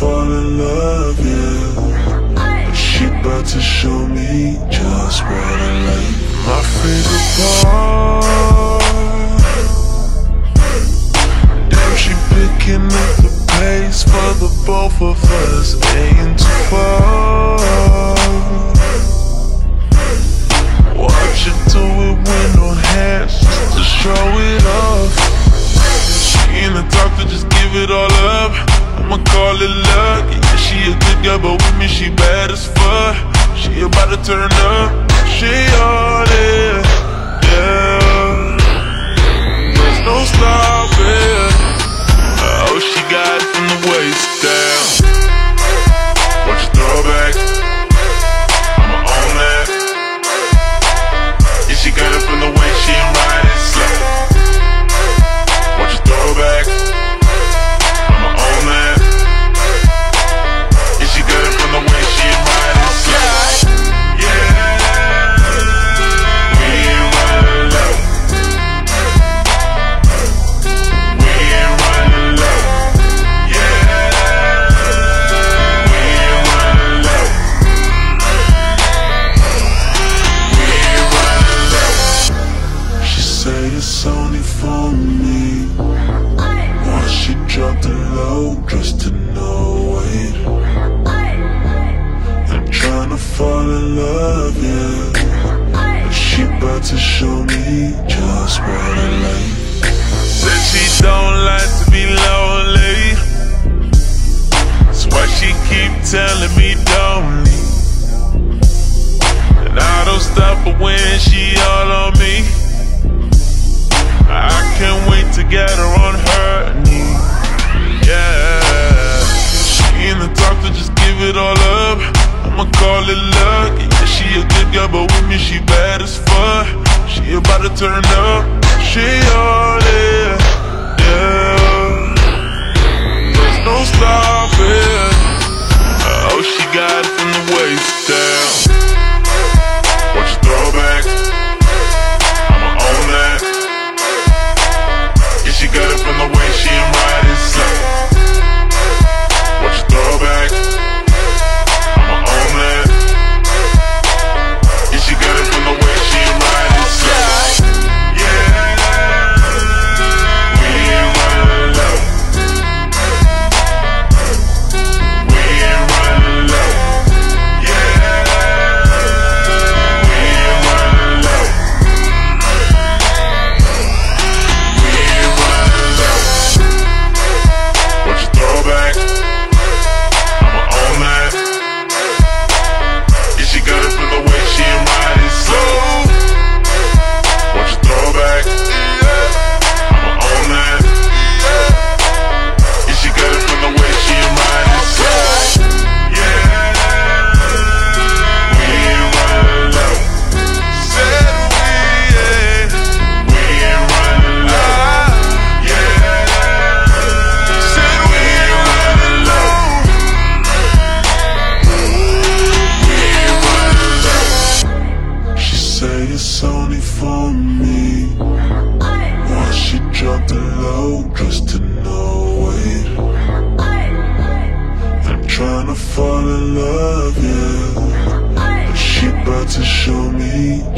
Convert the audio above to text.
fall in love, yeah. But she about to show me just what I like. My favorite part, damn, she picking up the pace for the both of us, ain't too far. Watch her do it with no hands, just to show it off. She ain't a doctor, just give it all up. I'ma call it luck. Yeah, she a good girl, but with me she bad as fuck. She about to turn up, she on it, yeah. There's no stopping. Oh, she got it from the waist down. Watch her throw it back, I'ma own that. Yeah, she got it from the waist, she ain't riding slow. Watch her throw it back, I'ma own that. Yeah, she got it from the waist, she ain't riding slow. Yeah, we ain't running low. We ain't running low. Yeah, we ain't running low. We ain't running low. She say it's only for me. Once she dropped it low just to know it. I'm tryna fall in love, yeah. But she about to show me just what I like. Said she don't like to be lonely, that's why she keep telling me don't leave. And I don't stop her when she all on me. I can't wait to get her on her knee, yeah. She ain't the doctor, just give it all up. I'ma call it luck. Yeah, she a good girl, but with me she bad as fuck. She about to turn up, she on it, yeah. There's no stopping. Oh, she got it from the waist down. Watch her throw it back, I'ma own that. Yeah, she got it from the waist, she ain't riding slow. Watch her throw it back, I'ma own that. Yeah, she got it from the waist, she ain't riding slow. Yeah, we ain't running low. We ain't running low. Yeah, we ain't running low. We ain't running low. Watch her throw it back, I'ma own that. Yeah, she got it from the way she ain't riding slow. Watch her throw it back, I'ma own that. Yeah, she got it from the way she ain't riding slow. Yeah, we ain't running low. Said we ain't running low. Yeah, said we ain't running low. We ain't running low. She say it's only for me. Once she dropped it low just to know it. I'm tryna fall in love, yeah. But she about to show me